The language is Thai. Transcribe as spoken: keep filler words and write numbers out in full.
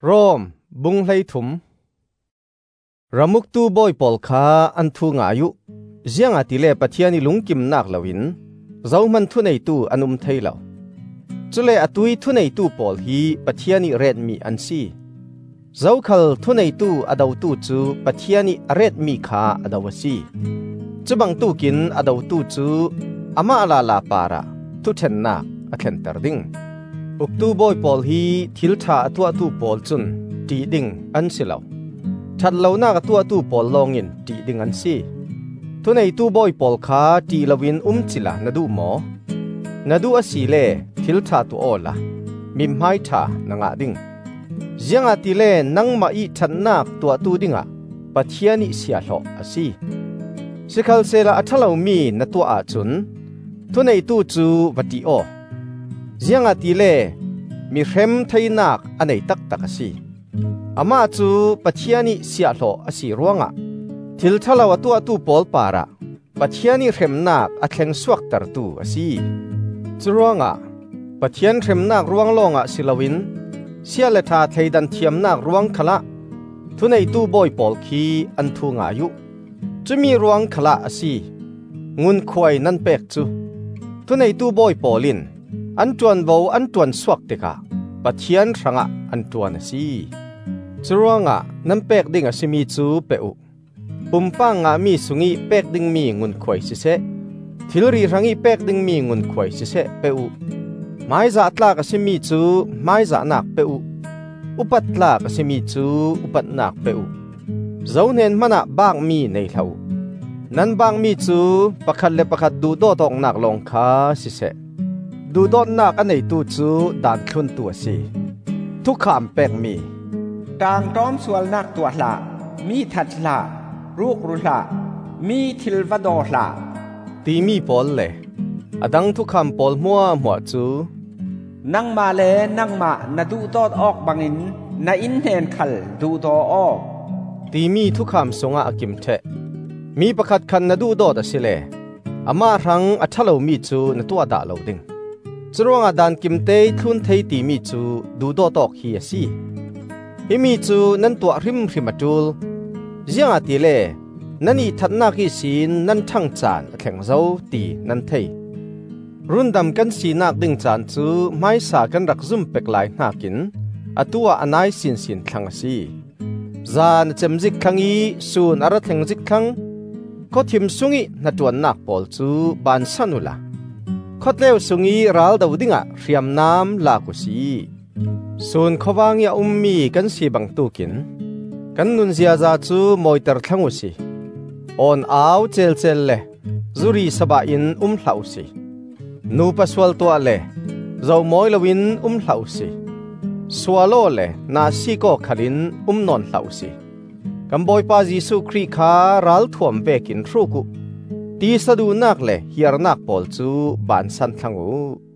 โรมบุงไลถุมรามุกตูบอยปอลคาอันทูงอายุเจียงอาติเลปะเทียนิลุงกิมนักลาวินเจ้ามันทุนไอตูอันุมไทยเหล่าจุเลอตุยทุนไอตูปอลฮีปะเทียนิเรดมีอันซีเจ้าขลทุนไอตูอดาวตูจูปะเทียนิเรดมีขาอดาวซีจุบังตูกินอดาวตูจูอามาลาลาปาระทุเทนนาอเคนเตอร์ดิงอุกตูบอยปอลฮีทิลทาตัวตูปอลจุนตีดิงอันสิเหล่าชัดเหล่านักตัวตูปอลลองอินตีดิงอันซีทุนไอตูบอยปอลคาตีลาวินอุมจิลานาดูหมอนาดูอาศีเลทิลทาตัวโอละมิมไฮทานางาดิงยังอาติเลนังมาอีชันนักตัวตูดิงะปะเทียนิเสียหลออาศีสิคัลเซลาอัทลาวมีนาตัวอาจุนทุนไอตูจูวัติโอยังอาติเลมีเข็มไทยนักอันไหนตักตักอาศีอามาจูปะเทียนิเสียหลออาศีรวงะทิลทลาวตัวตูปอลปาระปะเทียนิเข็มนักอัดแข็งสวกตรตูอาศีจรวงะปะเทียนเข็มนักรวงลงอะสิลาวินเสียเลทาไทยดันเทียมนักรวงขละทุนไอตูบอยปอลคีอันทูงอายุจะมีรวงขละอาศีงุนควายนั่นเป็กจูทุนไอตูบอยปอลินอันจวนโวอันจวนสวกเตกะปะเทียนรังะอันจวนอาศีจรวงะนั่นเป็กดิ่งอาศีมีจูเปอุปุ่มปังงามีสุงีเป็กดิ่งมีงุนควายสิเซทิลรีรังอีเป็กดิ่งมีงุนควายสิเซเปอุไม้จัตลากสิมีจูไม้จันักเปอุอุปัตลากสิมีจูอุปัตนักเปอุเจ้าเน้นมันบางมีในเท่านั้นบางมีจูประคัดเลประคัดดูโดตองนักลงคาสิเสดูโดนักอันไหนตูจูด่านทุนตัวสิทุกขามแปกมีต่างต้อมสวลนักตัวละมีทัดละรูกรุละมีทิลวดอละตีมีปอลเลยอดังทุกคำปอลมัวหัวจูนั่งมาเลนั่งมานาดูตอดออกบังอินนาอินเฮนขัลดูตอออกตีมีทุกคำสงอากิมเทมีประคัดคันนาดูดอดสิเลอามารังอัทเลวมีจูนตัวด่าเลวดิงจรวงอดันกิมเตยทุนเทตีมีจูดูดอตอกเฮียซีฮิมีจูนั่นตัวริมริมาจูลยังอาติเลนั่นอีทัดนักอีสินนั่นทั้งจานแข่งเจ้าตีนั่นเทรุ่นดำกันสีนักดึงจานจูไม่สากันรักซุ่มเป็กลายนักินอตัวอันไหนสินสินทั้งสีจานเจมจิกขังอีสูนอารัตแห่งจิกขังก็ทิมสุงีนัดวันนักปอลจูบานสันุละขดเลวสุงีรัลดาวดิ้งะเรียมน้ำลากุสีส่วนขวางยาอุมมีกันสีบังตุกินกันนุนเสียจาจูมอยเตอร์ทั้งอุสีออนอาวเจลเจลเลจุรีสบาอินอุมเหลาสีนูปัสวลตัวเลเจ้ามอยลวินอุมเหลาสีสวาโลเลนาซีโกขลินอุมนอนเหลาสีกัมบอยปาจิสุครีคารัลทวมเบกินทรูกุตีสะดูนักเลเฮียร์นักปอลจูบานสันทังอู